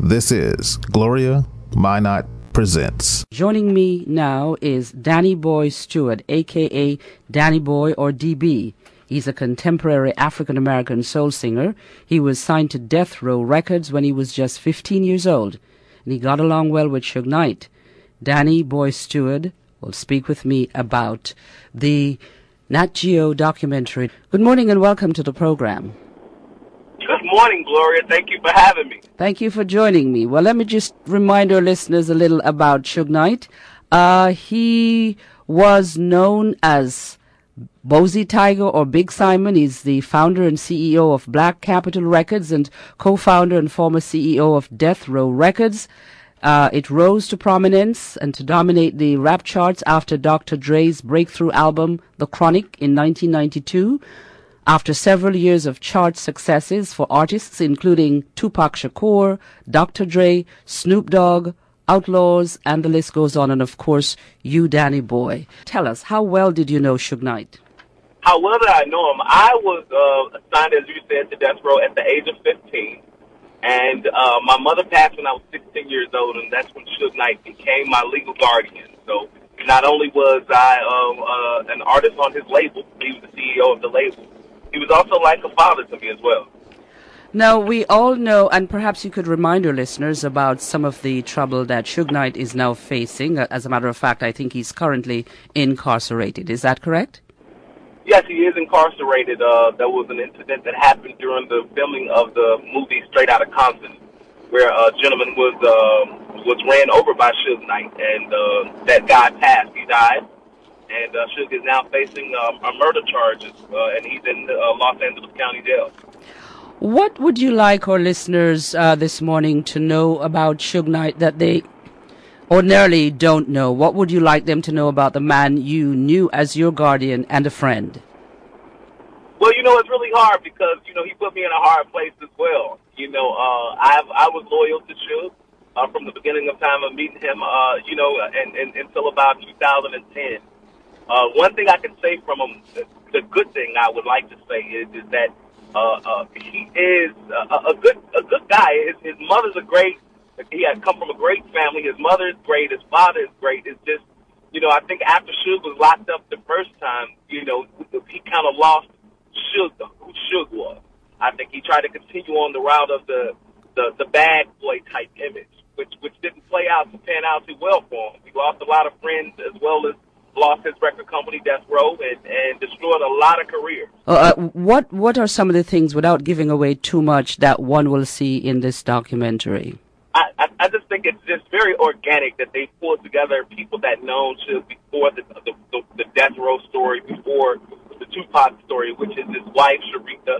This is Gloria Minot Presents. Joining me now is Danny Boy Stewart, a.k.a. Danny Boy or DB. He's a contemporary African-American soul singer. He was signed to Death Row Records when he was just 15 years old, and he got along well with Suge Knight. Danny Boy Stewart will speak with me about the Nat Geo documentary. Good morning and welcome to the program. Good morning, Gloria. Thank you for having me. Thank you for joining me. Well, let me just remind our listeners a little about Suge Knight. He was known as Bozy Tiger or Big Simon. He's the founder and CEO of Black Capitol Records and co-founder and former CEO of Death Row Records. It rose to prominence and to dominate the rap charts after Dr. Dre's breakthrough album, The Chronic, in 1992. After several years of chart successes for artists including Tupac Shakur, Dr. Dre, Snoop Dogg, Outlaws, and the list goes on, and of course, you, Danny Boy. Tell us, how well did you know Suge Knight? How well did I know him? I was assigned, as you said, to Death Row at the age of 15, and my mother passed when I was 16 years old, and that's when Suge Knight became my legal guardian. So not only was I an artist on his label, he was the CEO of the label, he was also like a father to me as well. Now, we all know, and perhaps you could remind our listeners about some of the trouble that Suge Knight is now facing. As a matter of fact, I think he's currently incarcerated. Is that correct? Yes, he is incarcerated. There was an incident that happened during the filming of the movie Straight Outta Compton, where a gentleman was ran over by Suge Knight, and that guy passed. He died. And Suge is now facing murder charges, and he's in Los Angeles County Jail. What would you like our listeners this morning to know about Suge Knight that they ordinarily don't know? What would you like them to know about the man you knew as your guardian and a friend? Well, it's really hard because, he put me in a hard place as well. I was loyal to Suge from the beginning of time of meeting him, and until about 2010. One thing I can say from him, the good thing I would like to say is that he is a good guy. His mother's a great. He had come from a great family. His mother is great. His father is great. It's just, I think after Suge was locked up the first time, he kind of lost who Suge was. I think he tried to continue on the route of the bad boy type image, which didn't pan out too well for him. He lost a lot of friends as well as lost his record company, Death Row, and destroyed a lot of careers. What are some of the things, without giving away too much, that one will see in this documentary? I just think it's just very organic that they pulled together people that known Suge before the Death Row story, before the Tupac story, which is his wife, Sharitha.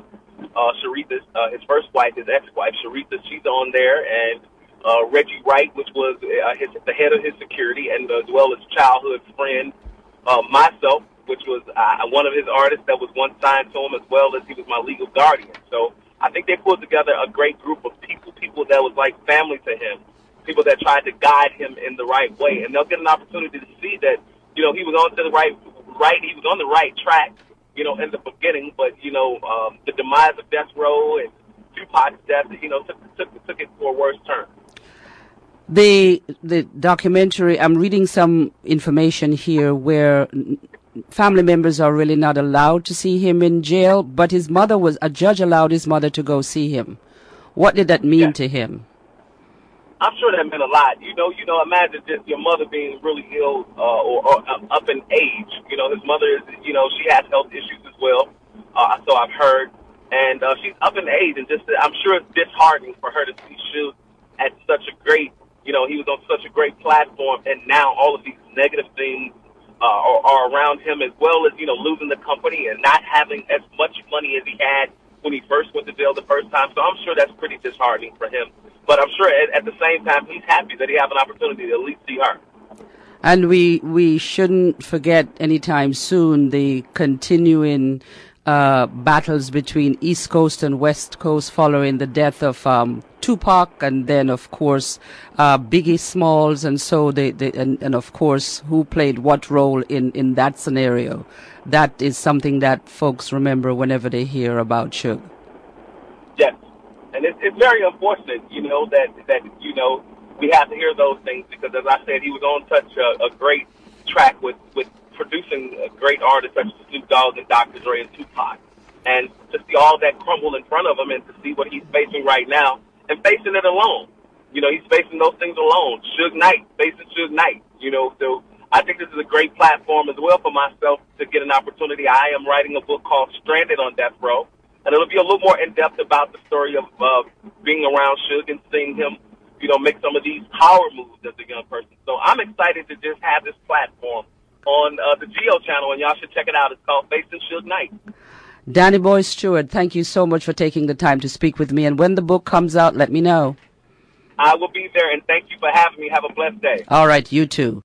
His first wife, his ex-wife, Sharitha, she's on there, and Reggie Wright, which was the head of his security, and as well as childhood friend, myself, which was one of his artists that was once signed to him, as well as he was my legal guardian. So I think they pulled together a great group of people that was like family to him, people that tried to guide him in the right way, and they'll get an opportunity to see that, he was on to the he was on the right track, in the beginning, but the demise of Death Row and Tupac's death, took it for a worse turn. The documentary, I'm reading some information here where family members are really not allowed to see him in jail, but a judge allowed his mother to go see him. What did that mean to him? I'm sure that meant a lot. Imagine just your mother being really ill or up in age. His mother is, she has health issues as well, so I've heard. And she's up in age, and I'm sure it's disheartening for her to see Suge at such a great, he was on such a great platform, and now all of these negative things are around him, as well as, losing the company and not having as much money as he had when he first went to jail the first time. So I'm sure that's pretty disheartening for him. But I'm sure at the same time, he's happy that he have an opportunity to at least see her. And we shouldn't forget anytime soon the continuing battles between East Coast and West Coast following the death of Tupac, and then of course Biggie Smalls, and so and of course who played what role in that scenario. That is something that folks remember whenever they hear about Suge. Yes, and it's it's very unfortunate, that we have to hear those things because, as I said, he was on such a great track with producing great artists such as Snoop Dogg and Dr. Dre and Tupac. And to see all that crumble in front of him and to see what he's facing right now and facing it alone. He's facing those things alone. Suge Knight, facing Suge Knight. So I think this is a great platform as well for myself to get an opportunity. I am writing a book called Stranded on Death Row, and it'll be a little more in-depth about the story of being around Suge and seeing him, make some of these power moves as a young person. So I'm excited to just have this platform on the Geo channel, and y'all should check it out. It's called Facing Suge Knight. Danny Boy Stewart, thank you so much for taking the time to speak with me. And when the book comes out, let me know. I will be there, and thank you for having me. Have a blessed day. All right, you too.